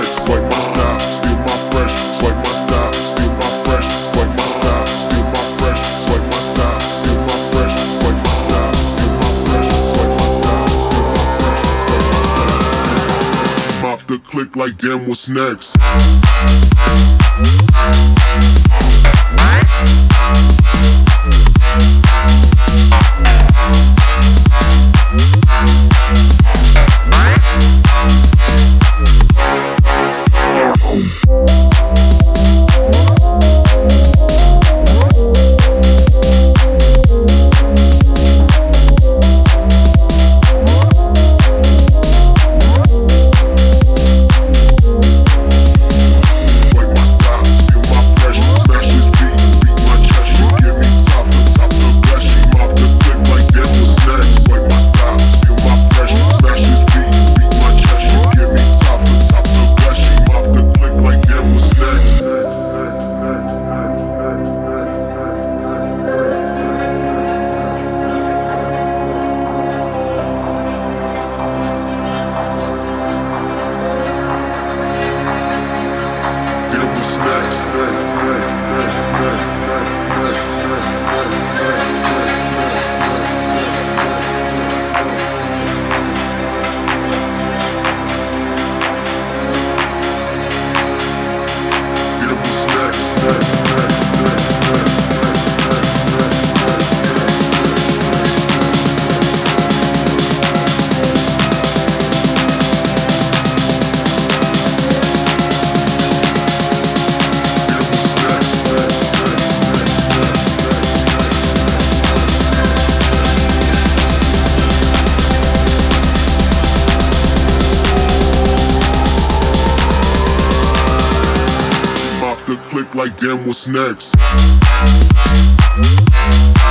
next? Like my style, steal my fresh. Like my style, steal my fresh. Like my style, steal my fresh. Like my style, steal my fresh. Like my style, steal my fresh. Like my style, steal my fresh. Like my style, steal my fresh. Mop the click like damn, what's next? Click like damn, what's next?